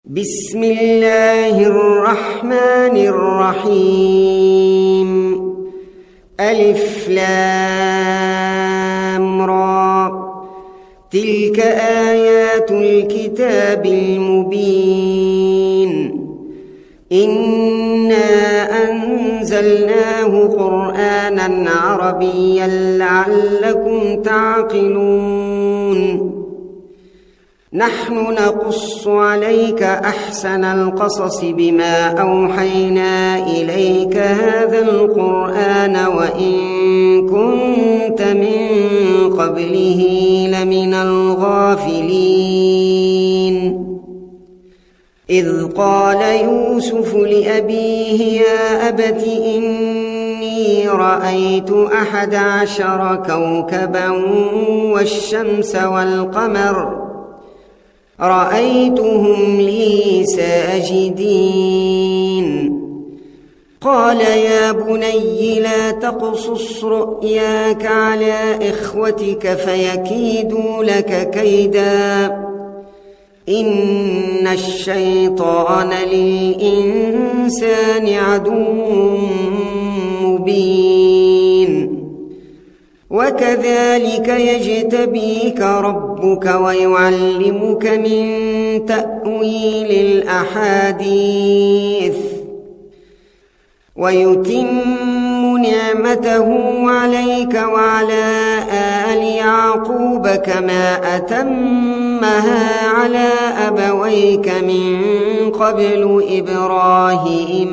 بسم الله الرحمن الرحيم. ألف لام را، تلك آيات الكتاب المبين. إنا أنزلناه قرآنا عربيا لعلكم تعقلون. نحن نقص عليك أحسن القصص بما أوحينا إليك هذا القرآن وإن كنت من قبله لمن الغافلين. إذ قال يوسف لأبيه يا أبت إني رأيت 11 كوكبا والشمس والقمر رأيتهم لي ساجدين. قال يا بني لا تقصص رؤياك على إخوتك فيكيدوا لك كيدا إن الشيطان للإنسان عدو مبين. وكذلك يجتبيك ربك ويعلمك من تأويل الأحاديث ويتم نعمته عليك وعلى آل يعقوب كما أتمها على أبويك من قبل إبراهيم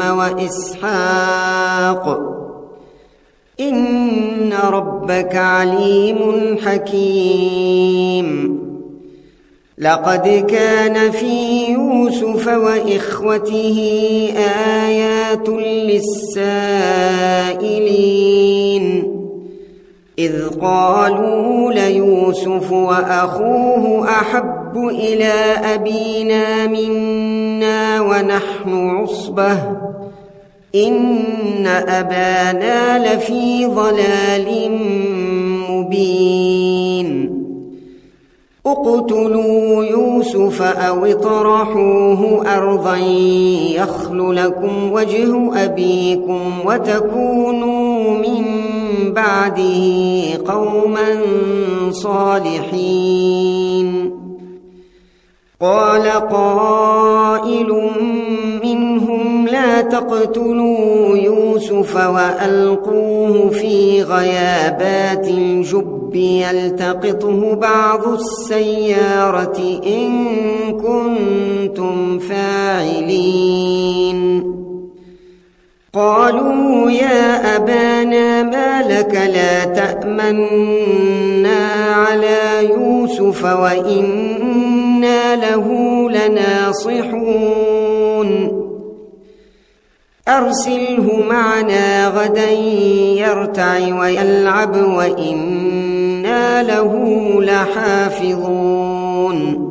وإسحاق إن ربك عليم حكيم. لقد كان في يوسف وإخوته آيات للسائلين إذ قالوا ليوسف وأخوه أحب إلى أبينا منا ونحن عصبة إن أبانا لفي ضلال مبين. اقتلوا يوسف أو اطرحوه أرضا يخل لكم وجه أبيكم وتكونوا من بعده قوما صالحين. قال قائل منهم لا تقتلوا يوسف وألقوه في غيابات الجب يلتقطه بعض السيارة إن كنتم فاعلين. قالوا يا أبانا ما لك لا تأمنا على يوسف وإنا له لناصحون. أرسله معنا غدا يرتع ويلعب وإنا له لحافظون.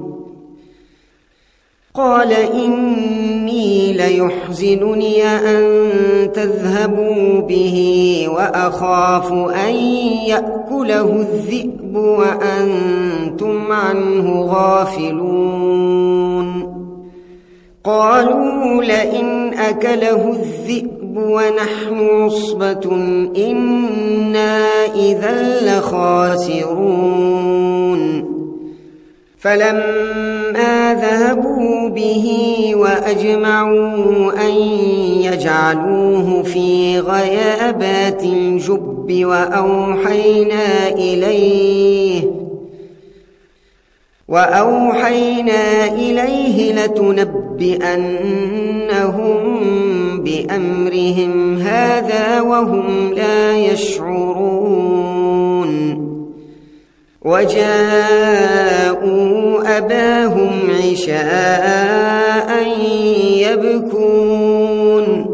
قال إني ليحزنني أن تذهبوا به وأخاف أن يأكله الذئب وأنتم عنه غافلون. قالوا لئن أكله الذئب ونحن عصبة إنا إذا لخاسرون. فلما ذهبوا به وأجمعوا أن يجعلوه في غيابات الجب وأوحينا إليه لتنبئنهم بأمرهم هذا وهم لا يشعرون. وجاءوا أباهم عشاء يبكون.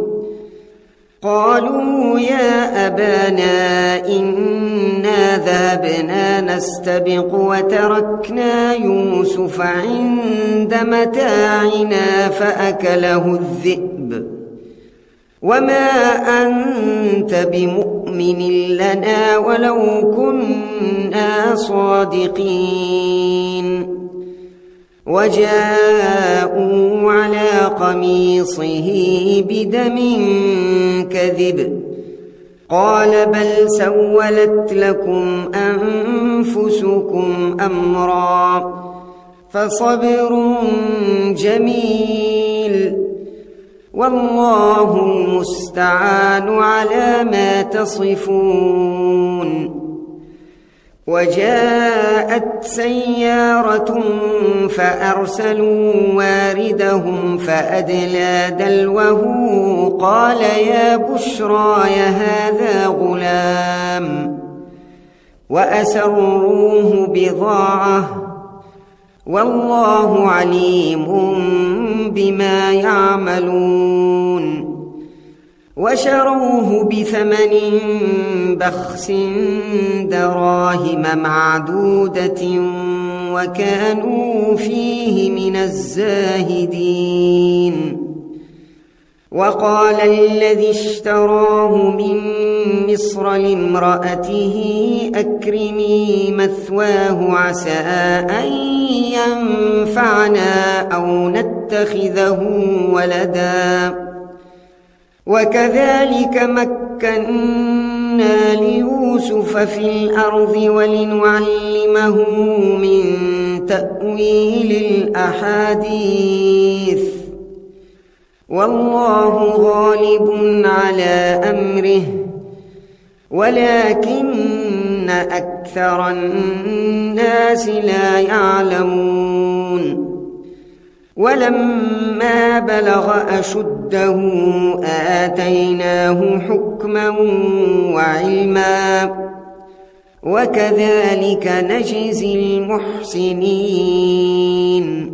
قالوا يا أبانا إنا ذهبنا نستبق وتركنا يوسف عند متاعنا فأكله الذئب وما أنت بمؤمن لنا ولو كنا صادقين. وجاءوا قميصه بدم كذب قال بل سولت لكم أنفسكم أمرا فصبر جميل والله المستعان على ما تصفون. وجاءت سيارة فأرسلوا واردهم فأدلى دلوه قال يا بشراي هذا غلام وأسروه بضاعة والله عليم بما يعملون. وشروه بثمن بخس دراهم معدودة وكانوا فيه من الزاهدين. وقال الذي اشتراه من مصر لامرأته أكرمي مثواه عسى أن ينفعنا أو نتخذه ولدا وكذلك مكنا ليوسف في الأرض ولنعلمه من تأويل الأحاديث والله غالب على أمره ولكن أكثر الناس لا يعلمون. ولما بلغ أشده آتيناه حكما وعلما وكذلك نجزي المحسنين.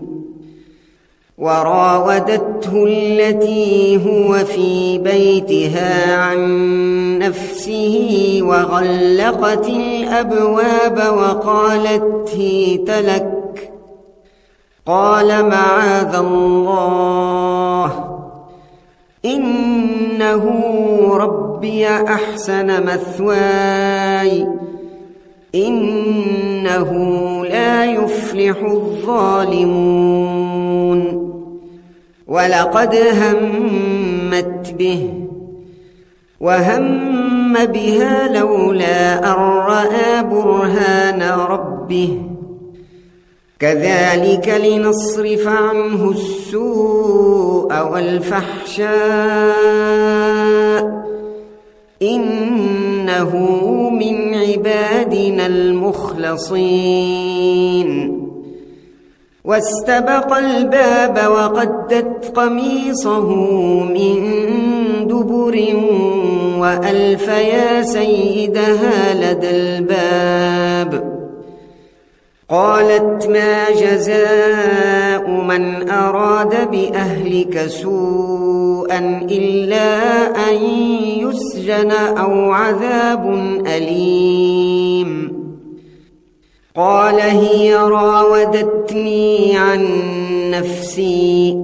وراودته التي هو في بيتها عن نفسه وغلقت الأبواب وقالت هيت لك قال معاذ الله إنه ربي أحسن مثواي إنه لا يفلح الظالمون. ولقد همت به وهم بها لولا أن رأى برهان ربه كذلك لنصرف عنه السوء والفحشاء إنه من عبادنا المخلصين. واستبق الباب وقدت قميصه من دبر وألف يا سيدها لدى الباب قالت ما جزاء من أراد بأهلك سوءا إلا أن يسجن أو عذاب أليم. قال هي راودتني عن نفسي.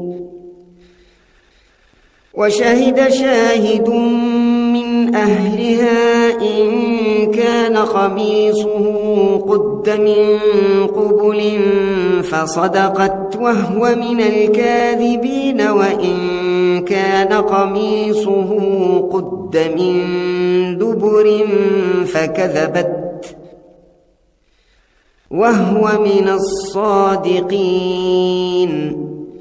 وشهد شاهد من أهلها إن كان قميصه قد من قبل فصدقت وهو من الكاذبين وإن كان قميصه قد من دبر فكذبت وهو من الصادقين.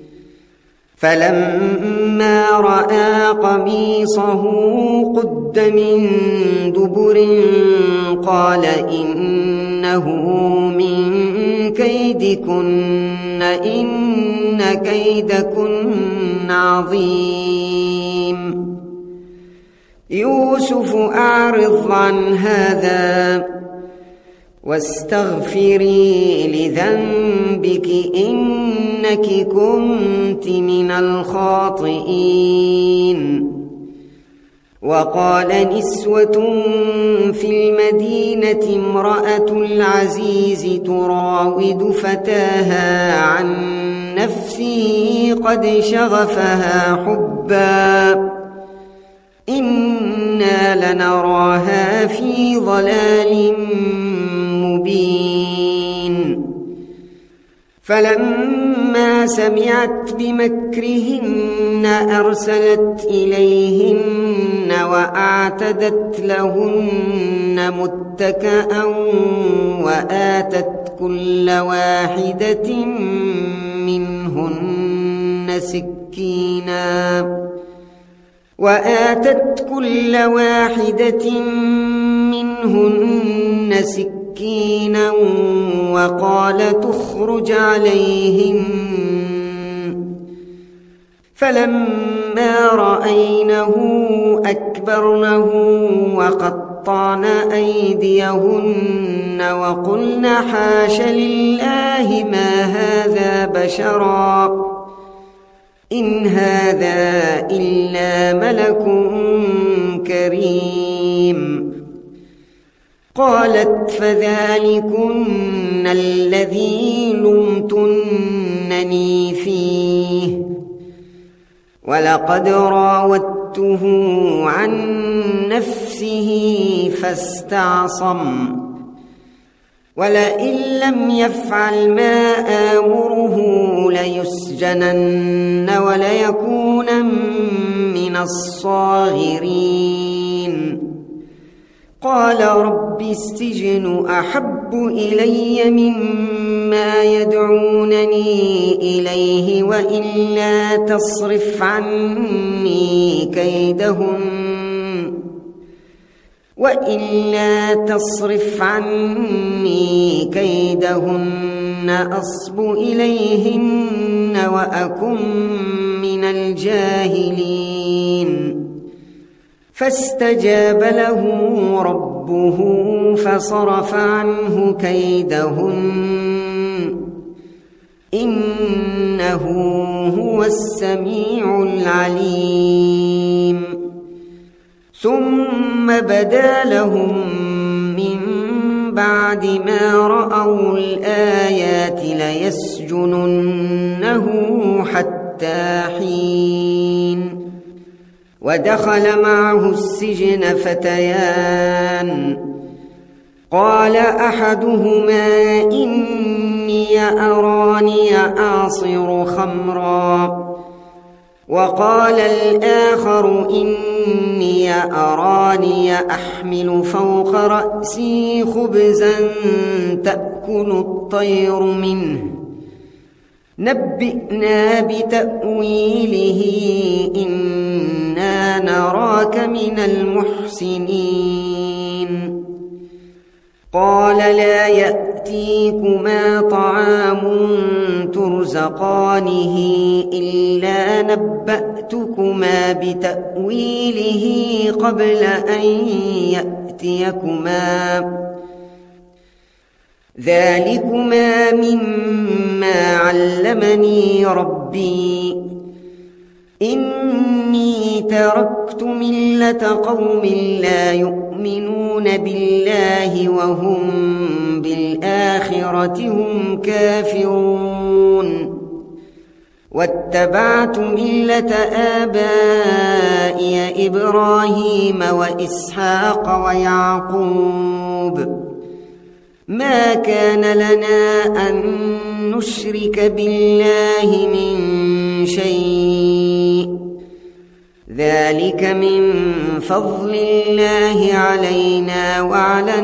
فلما رأى قميصه قد من دبر قال إنه من كيدكن إن كيدكن عظيم. يوسف أعرض عن هذا واستغفري لذنبك إنك كنت من الخاطئين. وقال نسوة في المدينة امرأة العزيز تراود فتاها عن نفسه قد شغفها حبا إنا لنراها في ضلال مبين. فلما فلما سمعت بمكرهن أرسلت إليهن وأعتدت لهن متكأ وآتت كل واحدة منهن سكينا وقال تخرج عليهن فلما رأينه أكبرنه وقطعن أيديهن وقلن حاش لله ما هذا بشرا إن هذا إلا ملك كريم. قالت فذلكن الذي لمتنني فيه ولقد راودته عن نفسه فاستعصم ولئن لم يفعل ما آمره ليسجنن وليكونن من الصاغرين. قال رب السجن أحب إلي مما يدعونني إليه وإلا تصرف عني كيدهن أصب إليهن وأكن من الجاهلين. فاستجاب له ربه فصرف عنه كيدهن إنه هو السميع العليم. ثم بدا لهم من بعد ما رأوا الآيات ليسجننه حتى حين. ودخل معه السجن فتيان قال أحدهما إني أراني أعصر خمرا وقال الآخر إني أراني أحمل فوق رأسي خبزا تأكل الطير منه نبئنا بتأويله إنا نراك من المحسنين. قال لا يأتيكما طعام ترزقانه إلا نبأتكما بتأويله قبل أن يأتيكما ذلكما مما علمني ربي إني تركت ملة قوم لا يؤمنون بالله وهم بالآخرة هم كافرون واتبعت ملة آبائي إبراهيم وإسحاق ويعقوب ما كان لنا أن نشرك بالله من شيء ذلك من فضل الله علينا وعلى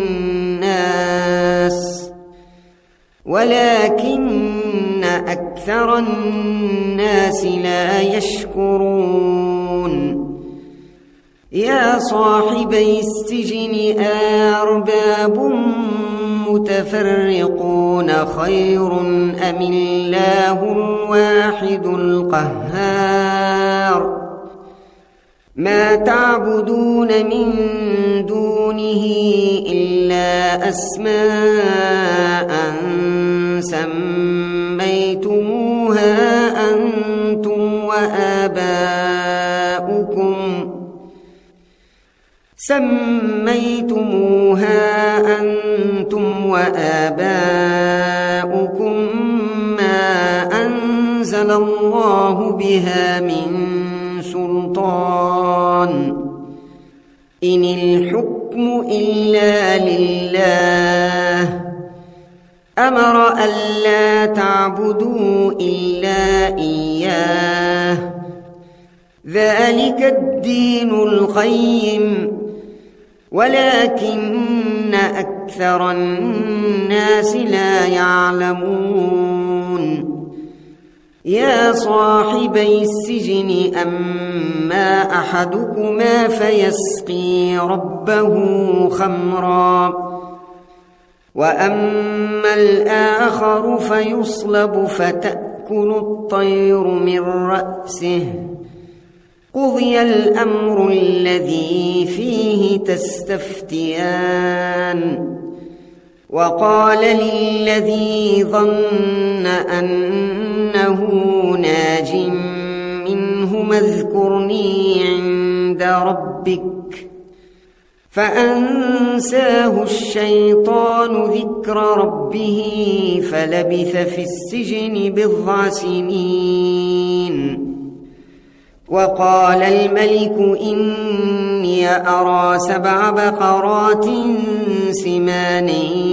الناس ولكن أكثر الناس لا يشكرون. يا صاحبي السجن أرباب متفرقون خير أم الله الواحد القهار ما تعبدون من دونه إلا أسماء سميتموها أنتم وآباؤكم ما أنزل الله بها من سلطان إن الحكم إلا لله أمر ألا تعبدوا إلا إياه ذلك الدين القيم ولكن أكثر الناس لا يعلمون يا صاحبي السجن أما أحدكما فيسقي ربه خمرا وأما الآخر فيصلب فتأكل الطير من رأسه قضي الأمر الذي فيه تستفتيان وقال للذي ظن أنه ناج منهما اذكرني عند ربك فأنساه الشيطان ذكر ربه فلبث في السجن 9 سنين وقال الملك إني أرى 7 بقرات سمان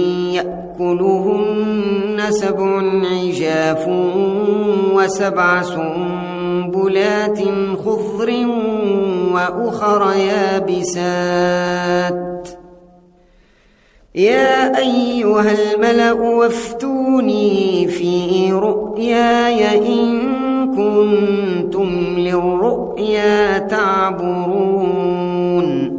يأكلهن 7 عجاف و7 سنبلات خضر وأخر يابسات يا أيها الملأ وافتوني في رؤياي إن كنتم للرؤيا تعبرون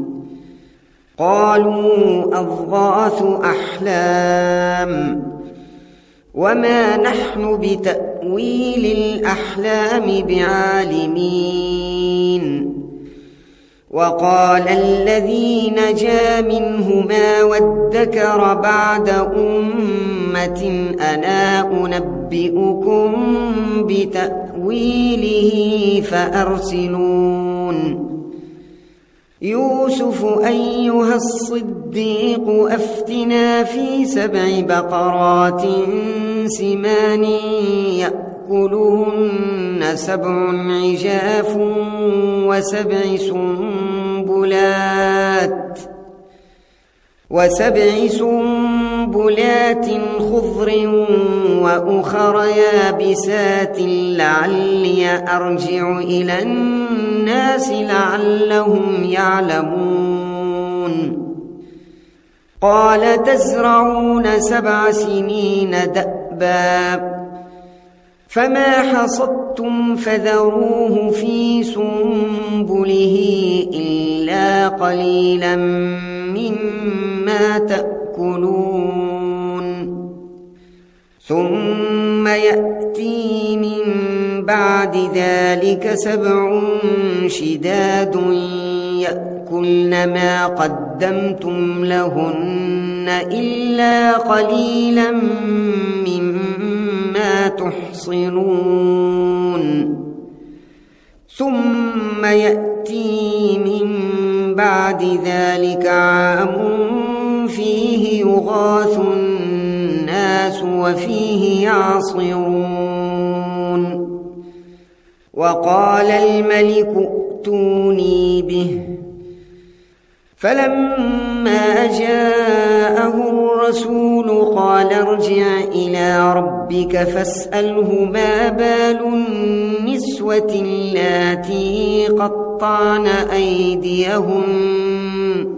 قالوا أضغاث أحلام وما نحن بتأويل الأحلام بعالمين وقال الذي نجا منهما وادكر بعد أمة أنا أنبئكم بتأويله فأرسلون يوسف أيها الصديق أفتنا في 7 بقرات سمان يأكلهن 7 عجاف و7 سنبلات خضر وأخر يابسات لعلي أرجع إلى الناس لعلهم يعلمون قال تزرعون 7 سنين دأبا فما حصدتم فذروه في سنبله إلا قليلا مما تأكلون ثم يأتي من بعد ذلك 7 شداد يأكلن ما قدمتم لهن إلا قليلا مما تحصنون ثم يأتي من بعد ذلك عام فيه يغاث الناس وفيه يعصرون وقال الملك ائتوني به فلما جاءه الرسول قال ارجع إلى ربك فاسأله ما بال النسوة اللاتي قطعن أيديهن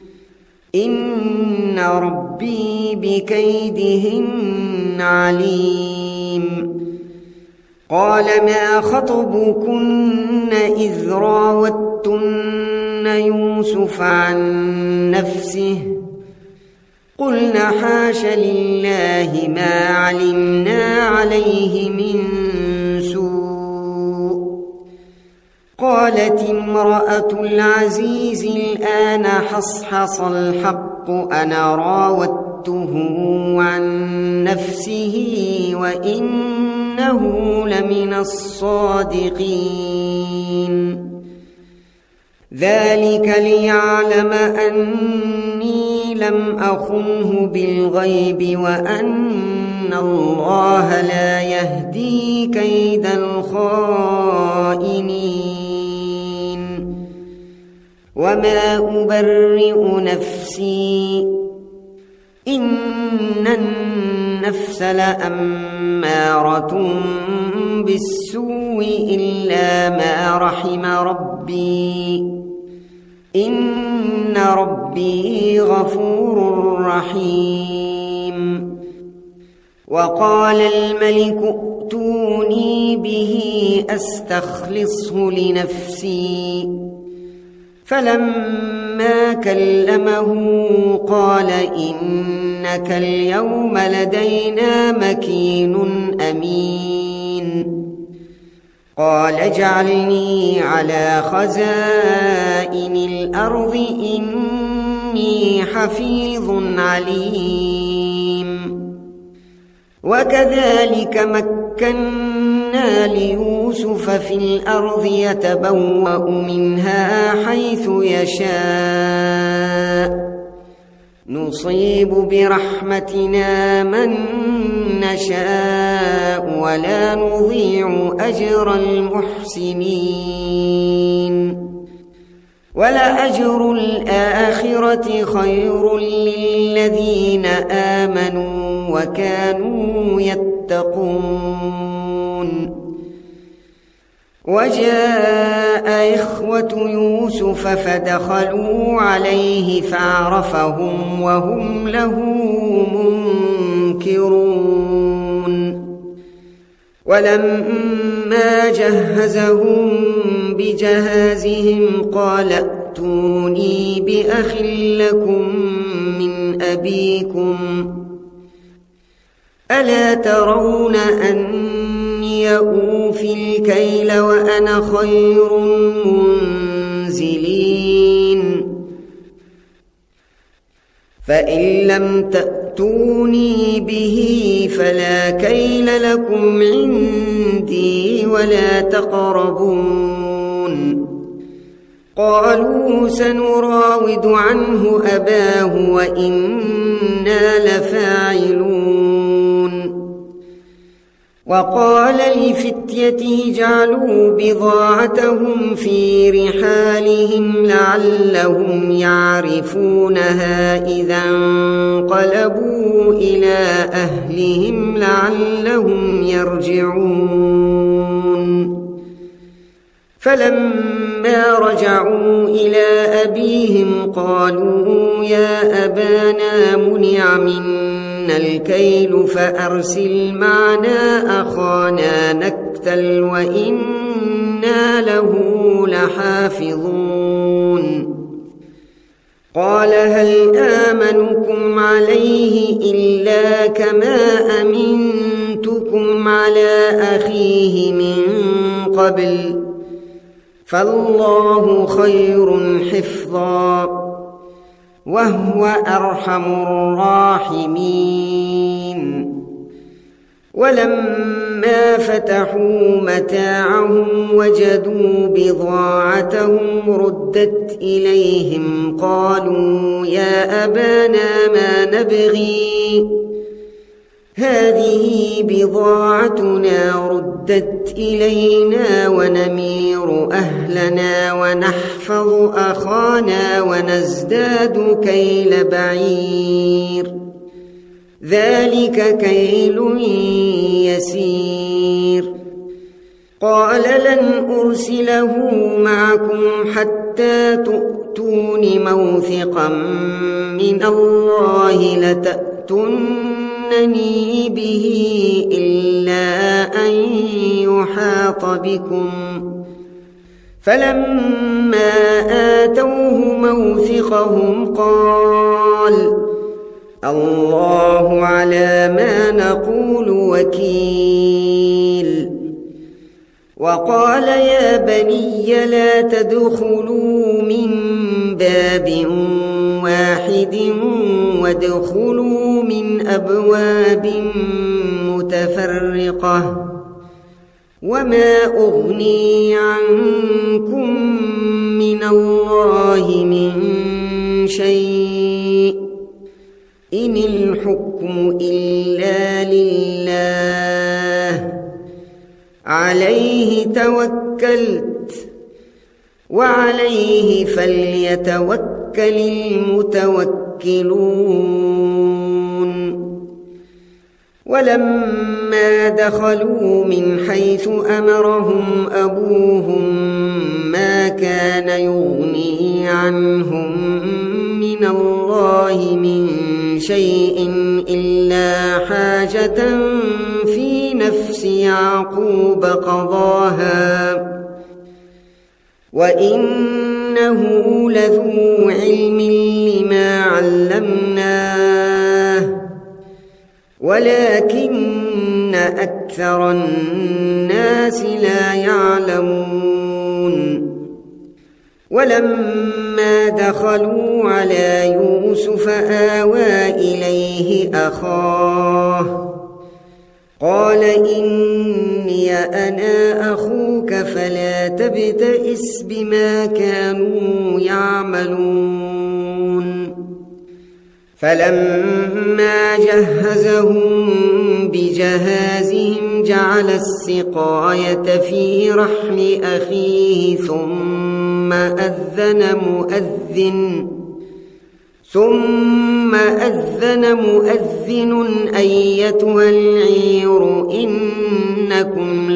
إن ربي بكيدهن عليم قال ما خطبكن إذ راوتن يوسف عن نفسه قلنا حاش لله ما علمنا عليه من سوء قالت امرأة العزيز الآن حصحص الحق أنا راودته عن نفسه وإنه لمن الصادقين ذلك ليعلم أني لم أخنه بالغيب وأن الله لا يهدي كيد الخائنين وما أبرئ نفسي إن النفس لأمارة بالسوء إلا ما رحم ربي إن ربي غفور رحيم. وقال الملك ائتوني به أستخلصه لنفسي فلما كلمه قال إنك اليوم لدينا مكين أمين. قال اجعلني على خزائن الأرض إني حفيظ عليم. وكذلك مكنا ليوسف في الأرض يتبوأ منها حيث يشاء نصيب برحمتنا من نشاء ولا نضيع أجر المحسنين. ولأجر الآخرة خير للذين آمنوا وكانوا يتقون. وجاء إخوة يوسف فدخلوا عليه فعرفهم وهم له منكرون. ولما جهزهم بجهازهم قال ائتوني بأخ لكم من أبيكم ألا ترون أني أوفي الكيل وأنا خير منزلين. فإن لم تأتوني به فلا كيل لكم عندي ولا تقربون. قالوا سنراود عنه أباه وإنا لفاعلون. وقال لفتيته جعلوا بضاعتهم في رحالهم لعلهم يعرفونها إذا انقلبوا إلى أهلهم لعلهم يرجعون. فلما رجعوا إلى أبيهم قالوا يا أبانا منع منا الكيل فأرسل معنا أخانا نكتل وإنا له لحافظون. قال هل آمنكم عليه إلا كما أمنتكم على أخيه من قبل فالله خير حفظا وهو أرحم الراحمين. ولما فتحوا متاعهم وجدوا بضاعتهم ردت إليهم قالوا يا أبانا ما نبغي هذه بضاعتنا ردت إلينا ونمير أهلنا ونحفظ أخانا ونزداد كيل بعير ذلك كيل يسير. قال لن أرسله معكم حتى تؤتون موثقا من الله لتأتونني به إلا أن يحاط بكم. فلما آتوه موثقهم قال الله على ما نقول وكيل. وقال يا بني لا تدخلوا من باب واحد وادخلوا من أبواب متفرقة وما أغني عنكم من الله من شيء إن الحكم إلا لله عليه توكلت وعليه فليتوكل المتوكلون. ولما دخلوا من حيث أمرهم أبوهم ما كان يغني عنهم من الله من شيء إلا حاجة في نفس يعقوب قضاها وإنه لذو علم لما علمناه ولكن أكثر الناس لا يعلمون ولما دخلوا على يوسف آوى إليه أخاه قال إني أنا أخوك فلا تبتئس بما كانوا يعملون فلما جهزهم بجهازهم جعل السقاية في رحل أخيه ثم أذن مؤذن أيتها العير إنكم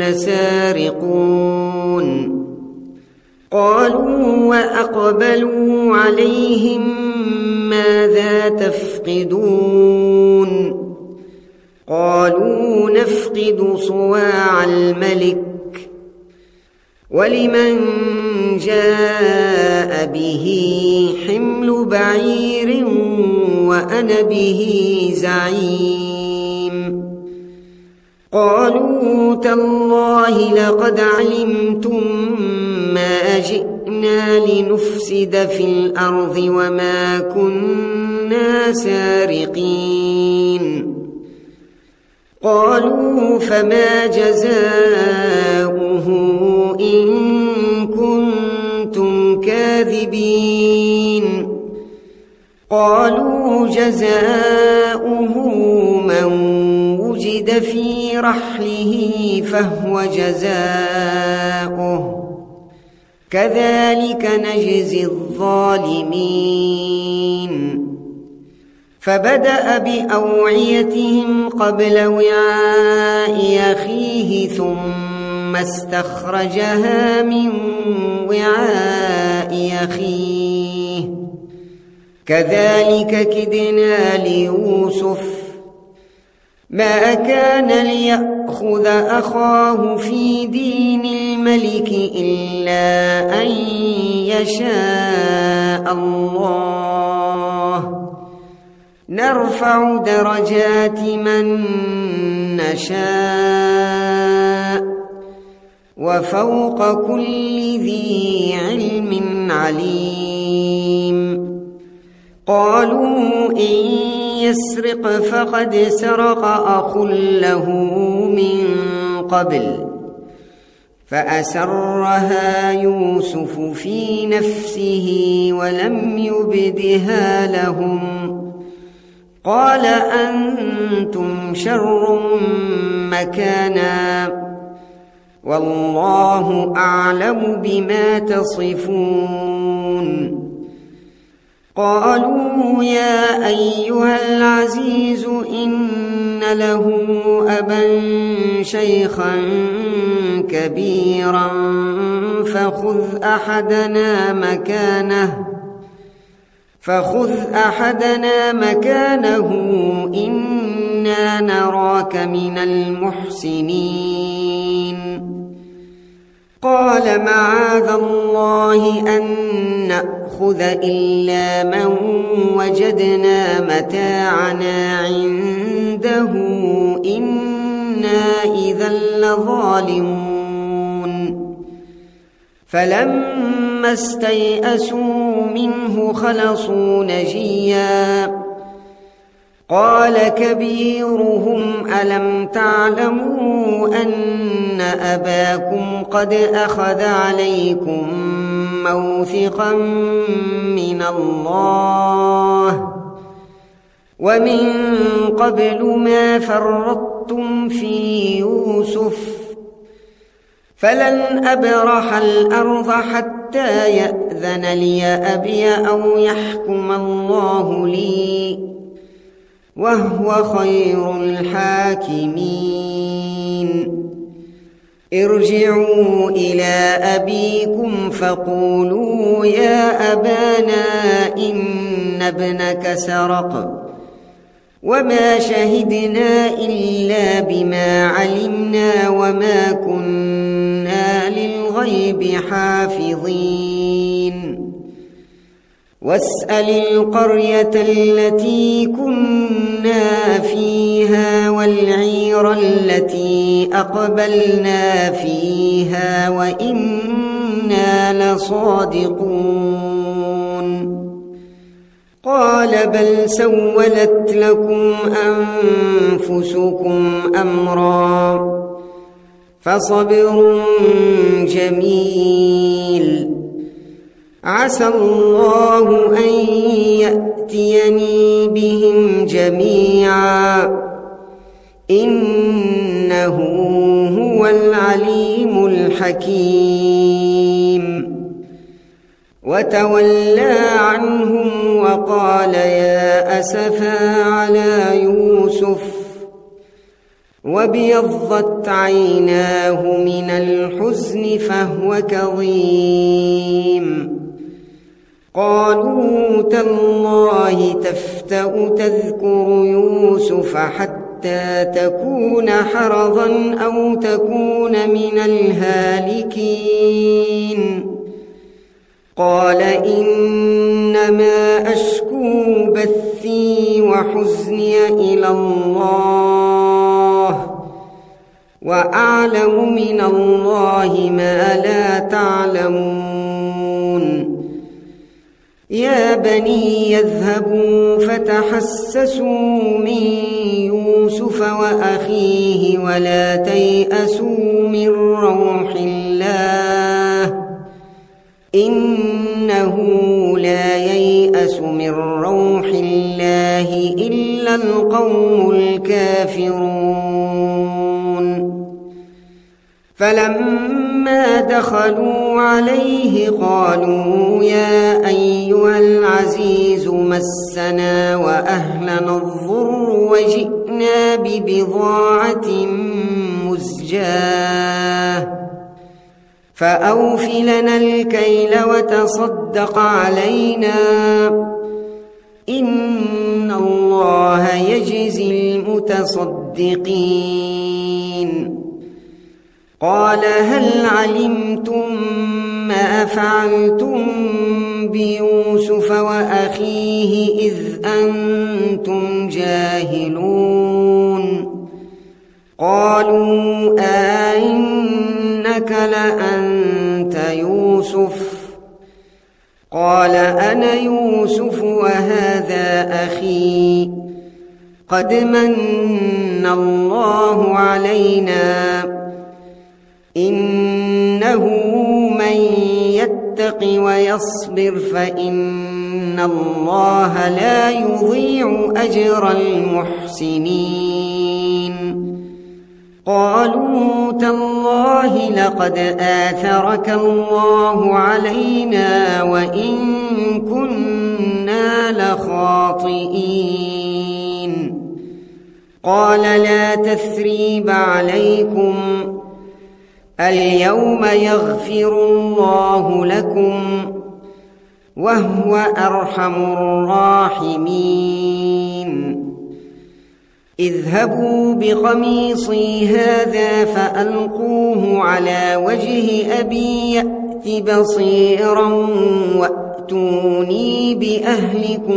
لسارقون قالوا وأقبلوا عليهم ماذا تفقدون قالوا نفقد صواع الملك ولمن جاء به حمل بعير وأنا به زعيم قالوا تالله لقد علمتم ما جئنا لنفسد في الأرض وما كنا سارقين قالوا فما جزاؤه إن كنتم كاذبين قالوا جزاؤه من وجد في رحله فهو جزاؤه كذلك نجزي الظالمين فبدأ بأوعيتهم قبل وعاء أخيه ثم استخرجها من وعاء أخيه كذلك كدنا ليوسف ما كان ليأخذ أخاه في دين الملك إلا أن يشاء الله نرفع درجات من نشاء وفوق كل ذي علم عليم قالوا إن يسرق فقد سرق أخ له من قبل فأسرها يوسف في نفسه ولم يبدها لهم قال أنتم شر مكانا والله أعلم بما تصفون قالوا يا أيها العزيز إن له أبا شيخا كبيرا فخذ أحدنا مكانه إنا نراك من المحسنين قال معاذ الله أن نأخذ إلا من وجدنا متاعنا عنده إنا إذا لظالمون فلما استيئسوا منه خلصوا نجيا قال كبيرهم ألم تعلموا أن أباكم قد أخذ عليكم موثقا من الله ومن قبل ما فرطتم في يوسف فلن أبرح الأرض حتى يأذن لي أبي أو يحكم الله لي وهو خير الحاكمين. ارجعوا إلى أبيكم فقولوا يا أبانا إن ابنك سرق وما شهدنا إلا بما علمنا وما كنا للغيب حافظين. واسأل القرية التي كنا فيها والعير التي أقبلنا فيها وإنا لصادقون. قال بل سولت لكم أنفسكم أمرا فصبر جميل عسى الله أن يأتيني بهم جميعا إنه هو العليم الحكيم. وتولى عنهم وقال يا أسفا على يوسف وابيضت عيناه من الحزن فهو كظيم. قالوا تالله تفتأ تذكر يوسف حتى تكون حرضا أو تكون من الهالكين. قال إنما أشكو بثي وحزني إلى الله وأعلم من الله ما لا تعلمون. يا بني يذهبوا فتحسسوا من يوسف وأخيه ولا تيأسوا من روح الله إنه لا ييأس من روح الله إلا القوم الكافرون. فلما دخلوا عليه قالوا يا أيها العزيز مسنا وأهلنا الضر وجئنا ببضاعة مزجاة فأوف لنا الكيل وتصدق علينا إن الله يجزي المتصدقين. قال هل علمتم ما فعلتم بيوسف وأخيه إذ أنتم جاهلون؟ قالوا أئنك لأنت يوسف؟ قال أنا يوسف وهذا أخي قد من الله علينا إنه من يتق ويصبر فإن الله لا يضيع أجر المحسنين. قالوا تالله لقد آثرك الله علينا وإن كنا لخاطئين. قال لا تثريب عليكم اليوم يغفر الله لكم وهو أرحم الراحمين. اذهبوا بقميصي هذا فألقوه على وجه أبي يأت بصيرا وأتوني بأهلكم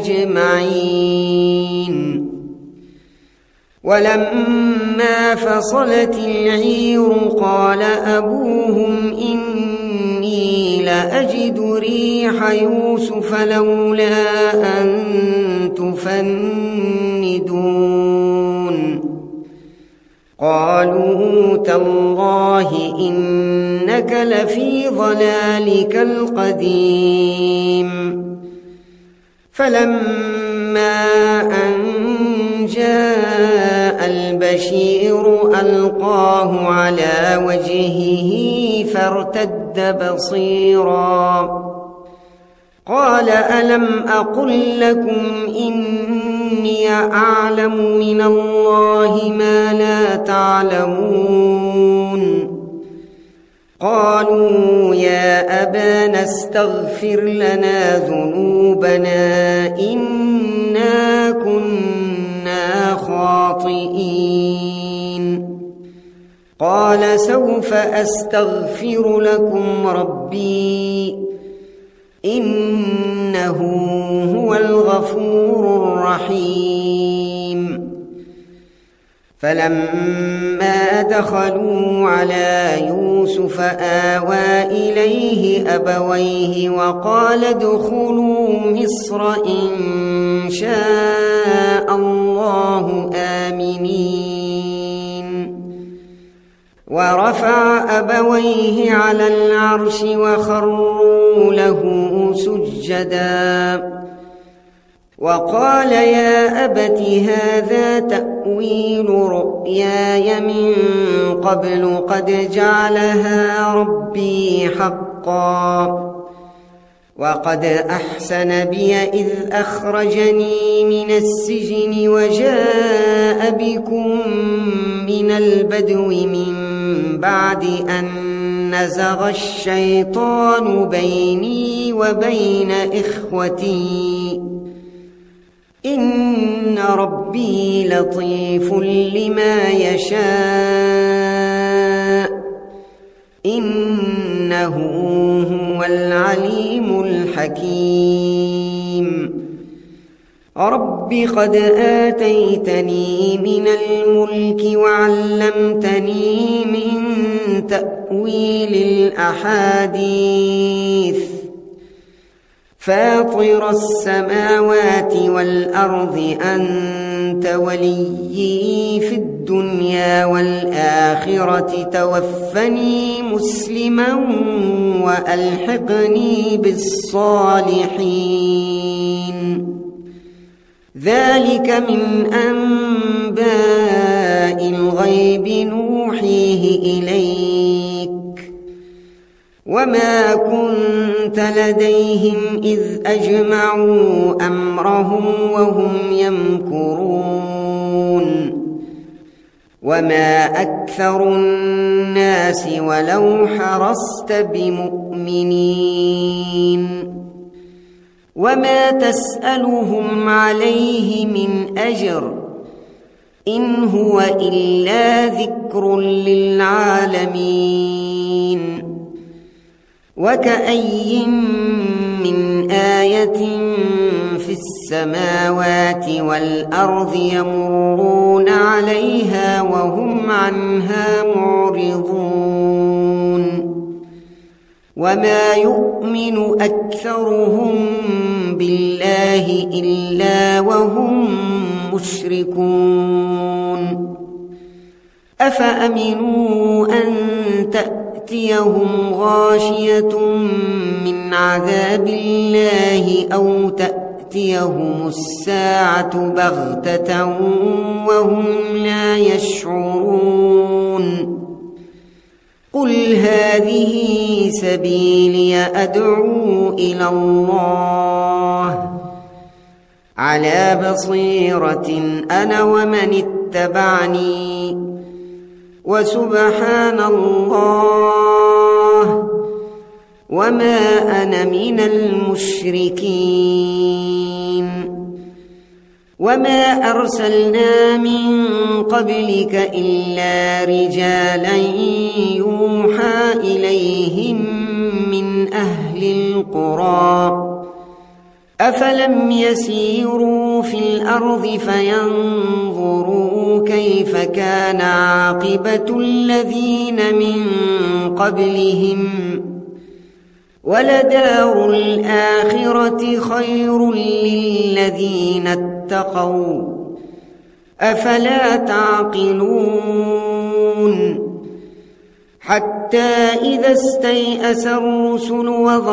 أجمعين. ولما فصلت العير قال أبوهم إني لأجد ريح يوسف لولا أن تفندون. قالوا تالله إنك لفي ضلالك القديم. فلما أن جاء البشير ألقاه على وجهه. وجهه فارتد بصيرا قال ألم أقل لكم إني أعلم من الله ما لا تعلمون قالوا يا أبانا استغفر لنا ذنوبنا إنا كنا خاطئين قال سوف أستغفر لكم ربي إنه هو الغفور الرحيم فلما دخلوا على يوسف آوى إليه أبويه وقال ادخلوا مصر إن شاء الله آمنين ورفع أبويه على العرش وخروا له سجدا وقال يا أبت هذا تأويل رؤياي من قبل قد جعلها ربي حقا وقد أحسن بي إذ أخرجني من السجن وجاء بكم من البدو من بعد أن نزغ الشيطان بيني وبين إخوتي إن ربي لطيف لما يشاء إنه هو العليم الحكيم رب قد آتيتني من الملك وعلمتني من تأويل الأحاديث فاطر السماوات والأرض أنت وليي في الدنيا والآخرة توفني مسلما وألحقني بالصالحين ذلك من أنباء الغيب نوحيه إليك وما كنت لديهم إذ أجمعوا أمرهم وهم يمكرون وما أكثر الناس ولو حرصت بمؤمنين وما تسألهم عليه من أجر إن هو إلا ذكر للعالمين وكأي من آية في السماوات والأرض يمرون عليها وهم عنها معرضون وما يؤمن أكثرهم بالله إلا وهم مشركون أفأمنوا أن تأتيهم غاشية من عذاب الله أو تأتيهم الساعة بغتة وهم لا يشعرون قل هذه سبيلي أدعو إلى الله على بصيرة أنا ومن اتبعني وسبحان الله وما أنا من المشركين وما أرسلنا من قبلك إلا رجالا يوحى إليهم من أهل القرى أفلم يسيروا في الأرض فينظروا كيف كان عاقبة الذين من قبلهم ولدار الآخرة خير للذين اتقوا أفلا تعقلون حتى إذا استيأس الرسل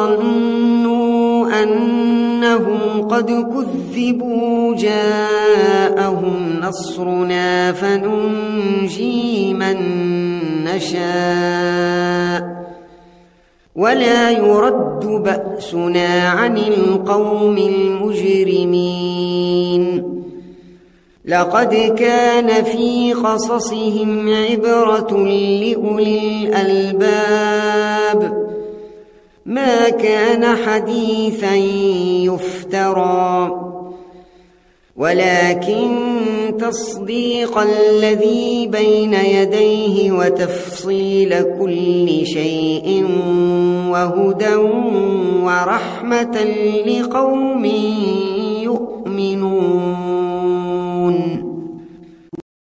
وظنوا أنهم قد كذبوا جاءهم نصرنا فننجي من نشاء ولا يرد بأسنا عن القوم المجرمين لقد كان في قصصهم عبرة لأولي الألباب ما كان حديثا يفترى ولكن تصديق الذي بين يديه وتفصيل كل شيء وهدى ورحمة لقوم يؤمنون